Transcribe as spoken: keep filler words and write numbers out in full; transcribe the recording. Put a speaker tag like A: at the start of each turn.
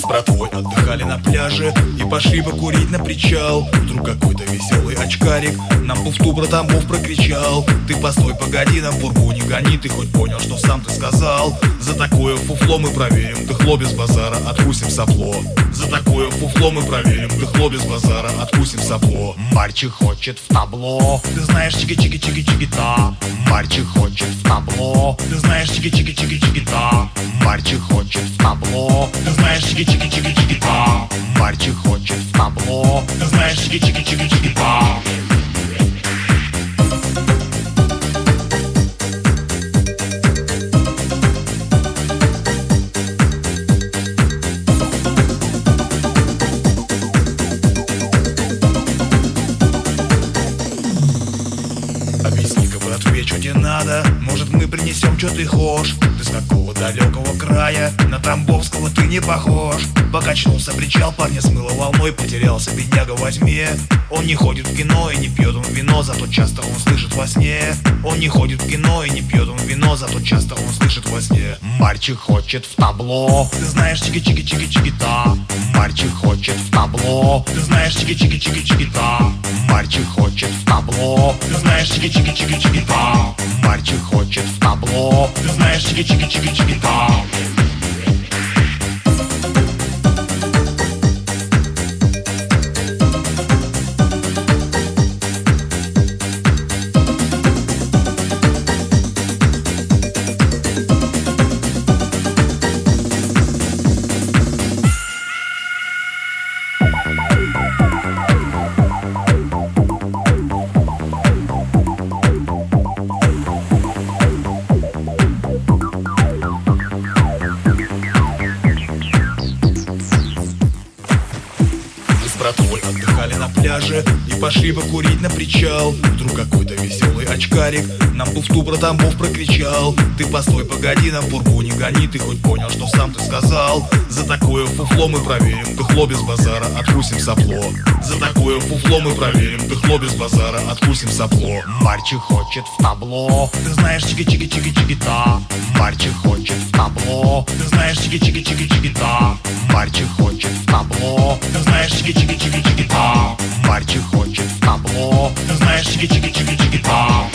A: с братвой отдыхали на пляже и пошли покурить на причал. Вдруг какой-то веселый очкарик нам пуфту про Тамбов прокричал: ты постой, погоди, нам пургу не гони, ты хоть понял, что сам ты сказал? За такое фуфло мы проверим дыхло без базара, откусим сопло. За такое фуфло мы проверим дыхло без базара, откусим сопло. Мальчик хочет в табло, ты знаешь, чики-чики-чики-чики-та. Мальчик хочет в табло, ты знаешь, чики-чики-чики-чики-та. Мальчик хочет в табло, ты знаешь, чики-чики-чики-чики-та. Мальчик хочет в табло, ты знаешь, чики-чики-чики-чики-та. Объясни-ка, братве, что тебе надо? Может, мы принесем, что ты хочешь? Ты с какого далекого края? На Тамбовского ты не похож. Покачнулся причал, парня смыло волной, потерялся бедняга во тьме. Он не ходит в кино и не пьет он вино, зато часто он слышит во сне. Он не ходит в кино и не пьет он вино, зато часто он слышит во сне. Мальчик хочет в табло, ты знаешь, чики-чики-чики-чики-та. Мальчик хочет в табло, ты знаешь, чики-чики-чики-чики-та. Мальчик хочет в табло, ты знаешь, чики-чики-чики-чики-та. Мальчик хочет в табло, ты знаешь, чики-чики-чики-чики-та. Братвой отдыхали на пляже и пошли покурить на причал. Вдруг какой-то веселый очкарик нам пуфту про Тамбов прокричал: ты постой, погоди, нам пургу не гони, ты хоть понял, что сам ты сказал? За такое фуфло мы проверим дыхло без базара, откусим сопло. За такое фуфло мы проверим дыхло без базара, откусим сопло. Мальчик хочет в табло, ты знаешь, чики-чики-чики-чики-та. Мальчик хочет в табло, ты знаешь, чики-чики-чики-чики-та. Мальчик хочет в табло, ты знаешь, чики-чики-чики-чики-та. Мальчик хочет в табло, ты знаешь, чики-чики-чики-чики-та.